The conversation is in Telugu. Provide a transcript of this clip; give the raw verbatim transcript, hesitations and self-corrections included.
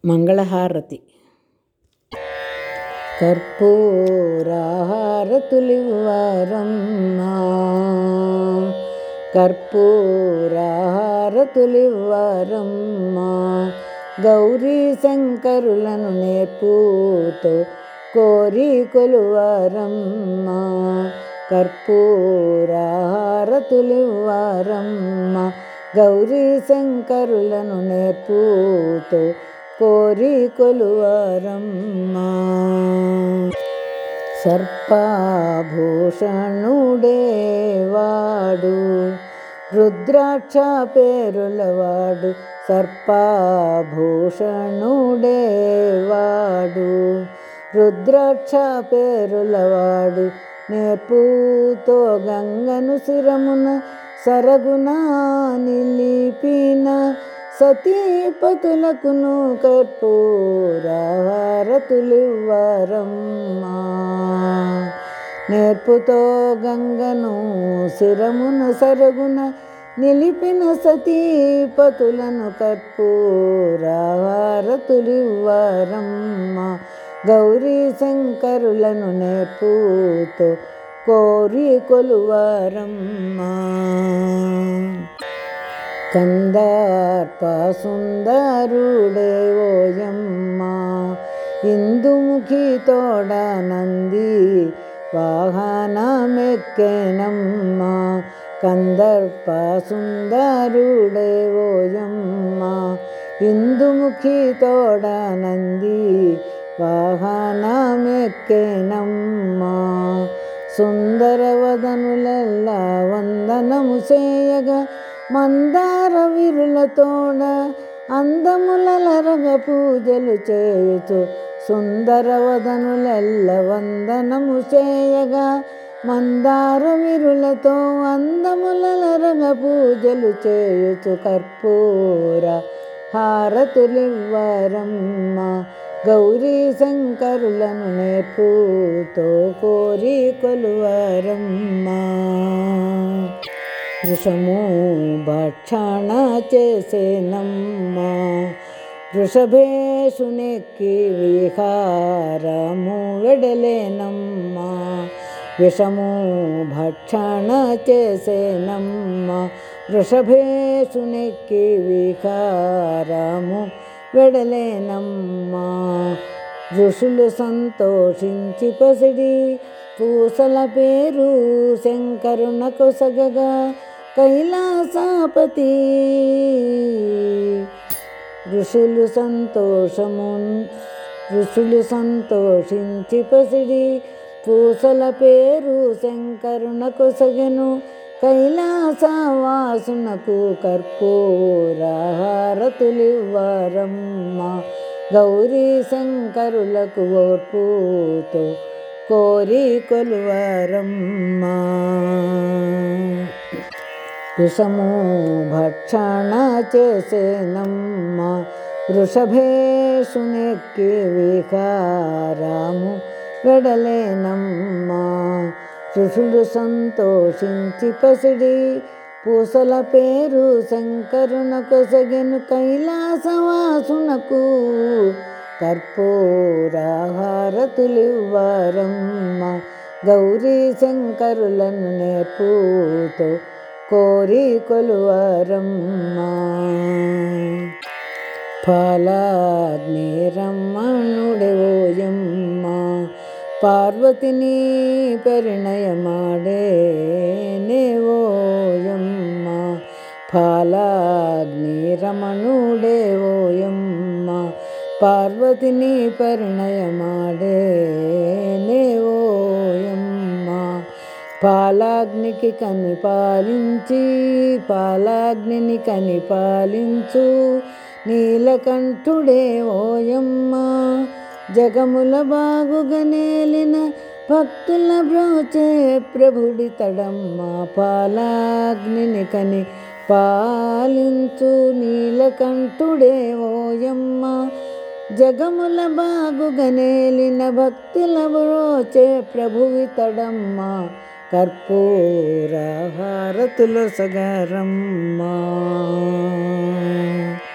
మంగళహారతి. కర్పూరహారతులివ్వారమ్మా, కర్పూరహారతులివ్వారమ్మా, గౌరీ శంకరులను నేర్పుతో కోరి కొలువారమ్మా. కర్పూరహారతులివ్వారమ్మా, గౌరీ శంకరులను నేర్పుతో కోరి కొలువారమ్మా. సర్పభూషణుడే వాడు, రుద్రాక్ష పేరులవాడు, సర్పభూషణుడే వాడు, రుద్రాక్ష పేరులవాడు, నేర్పుతో గంగను శిరమున సరగున నిలిపిన సతీపతులకును కర్పూరహారతులివ్వారమ్మా. నేర్పుతో గంగను శిరమున సరగున నిలిపిన సతీపతులను కర్పూరహారతులివ్వారమ్మా. గౌరీ శంకరులను నేర్పుతో కోరి కొలువారమ్మా. కందర్ప సుందరుడే ఓయమ్మా, ఇందుముఖి తోడ నంది వాహనమెక్కెనమ్మా. కందర్ప సుందరుడే ఓయమ్మా, ఇందుముఖి తోడ నంది వాహనమెక్కెనమ్మా. సుందరవదనులెల్లా వందనము చేయగా, మందార విరులతోడ అందములరగ పూజలు చేయుచు. సుందరవదనులెల్ల వందనము చేయగా, మందార విరులతో అందములరగ పూజలు చేయుచు. కర్పూర హారతులివ్వారమ్మా, గౌరీ శంకరులను నేర్పుతో కోరి కొలువారమ్మా. వృషము భక్షణ చేసేనమ్మా, వృషభేషునెక్కి విహారము వెడలేనమ్మా. విషము భక్షణ చేసేనమ్మా, వృషభేషునెక్కి విహారము వెడలేనమ్మా. ఋషులు సంతోషించి పసిడి పూసల పేరు శంకరున కొసగగా, కైలాసపతి ఋషులు సంతోషము ఋషులు సంతోషించి పసిడి పూసల పేరు శంకరున కొసగెను. కైలాసవాసునకు కర్పూరహారతులివ్వారమ్మా. గౌరీ శంకరులకు ఓర్పుతో కోరి కొలువారమ్మా. విషము భక్షణ చేసేనమ్మా, వృషభేషునెక్కి విహారము వెడలేనమ్మా. ఋషులు సంతోషించి పసిడి పూసల పేరు శంకరున కొసగెను. కైలాసవాసునకు కర్పూరహారతులివ్వారమ్మా. గౌరీ శంకరులను నేర్పుతో కోరి కొలువారమ్మా. పాలాగ్ని రమణుడే ఓయమ్మా, పార్వతిని పరిణయమాడే నేవోయమ్మా. పాలాగ్ని రమణుడే ఓయమ్మా, పార్వతిని పరిణయమాడే నేవోయమ్మా. పాలాగ్నికి కనిపాలించి పాలాగ్నిని కనిపాలించు నీలకంఠుడే ఓయమ్మా. జగముల బాగుగా నేలిన భక్తుల బ్రోచే ప్రభుడి తడమ్మా. పాలాగ్నిని కని పాలించు నీలకంఠుడే ఓయమ్మా. జగముల బాగుగా నేలిన భక్తుల బ్రోచే ప్రభువి తడమ్మా. కర్పూర హారతుల సగరమ్మా.